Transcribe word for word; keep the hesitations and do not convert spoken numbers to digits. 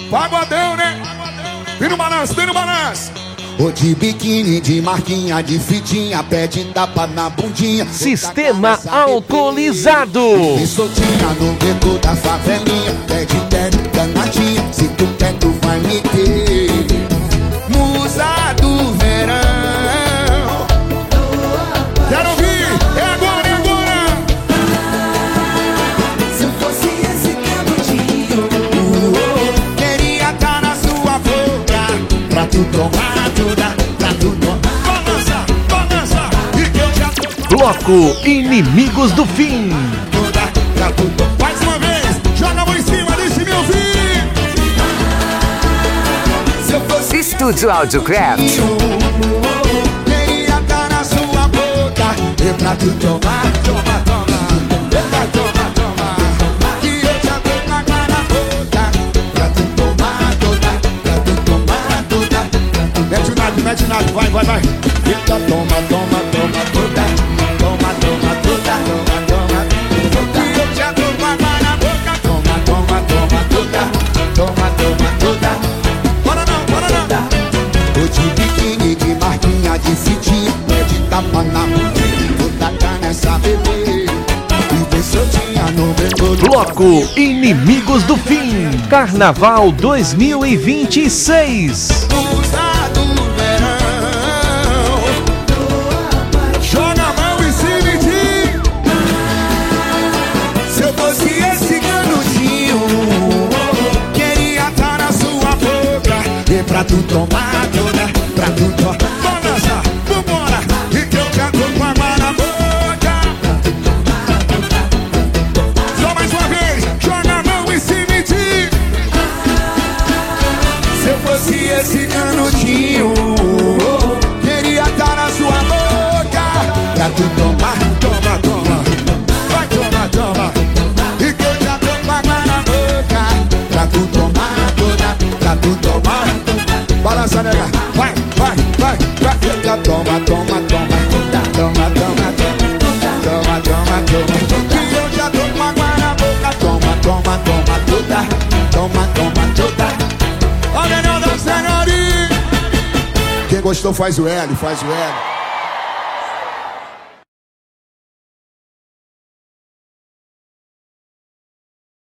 Pagodão, né? Vem no balanço, vem no balanço. Ô de biquíni, de marquinha, de fitinha, pede tapa na bundinha. Sistema alcoolizado. E soltinha no beco da favelinha, pede terno, danadinha. Se tu quer, tu vai me ter. Musa do verão. Quero ouvir, é agora, é agora. Se eu fosse esse canudinho, queria estar na sua boca, pra tu tomar toda, pra tu tomar. Balança, balança. E que eu já tô Bloco Inimigos do Fim. toda, pra tu tomar. mais uma vez. Joga a mão em cima, deixa me ouvir. Se eu fosse Estúdio Audiocraft. queria estar na sua boca, e pra tu tomar, toma, toma, toma, toma, toma. Que eu já tô com água na boca, pra tu tomar toda, pra tu tomar toda. Mete o nado, mete o nado, vai, vai, vai. Fica, toma, toma, toma toda, toma, toma toda, toma, toma toda. Que eu já tô com água na boca, toma, toma, toma toda, toma, toma toda. Bora não, bora não. Tô de biquíni, de marquinha, de fitinha, pede tapa na bundinha, vou tacar nessa bebê. E vem soltinha no beco do Bloco Inimigos do Fim. Carnaval dois mil e vinte e seis. Musa do verão. Joga a mão em cima e diz. Se eu fosse esse canudinho, queria estar na sua boca, e pra tu tomar toda, pra tu tomar. Balança, vambora. E que eu já tô com água na boca. Só mais uma vez. Joga a mão em cima e diz. Se eu fosse esse canudinho, queria estar na sua boca, pra tu tomar, Toma, toma. Vai, toma, toma. e que eu já tô com água na boca, pra tu tomar toda, pra tu tomar. Balança, nega. Vai, vai, vai, vai. Fica, toma, toma, toma, toma, toma, toma, toma, toma, toma. Que eu já tô com água na boca, toma, toma, toma toda, toma, toma toda. Olha, não dá senhorinha. Quem gostou faz o L, faz o L.